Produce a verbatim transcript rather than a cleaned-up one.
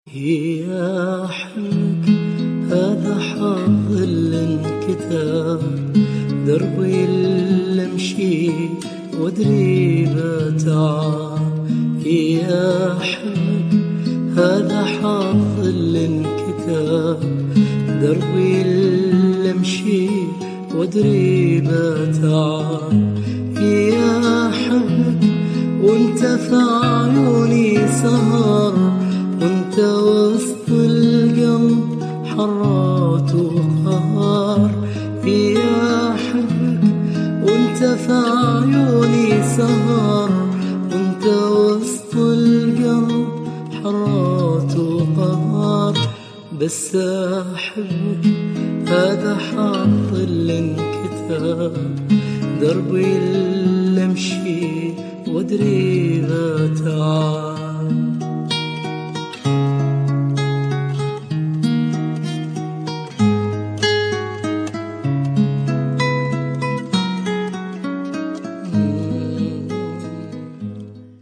يا حلك هذا حظ الانكتاب، دربي اللي امشي وادري بتعب. يا حلك هذا حظ الانكتاب، دربي اللي امشي وادري بتعب. يا حلك وانت في عيوني سهر، وانت وسط القلب حرات وقهار. يا حبك وانت في عيوني سهر، وانت وسط القلب حرات وقهار. بس احبك هذا حظ الانكتاب، دربي اللي امشي وادري بتعب.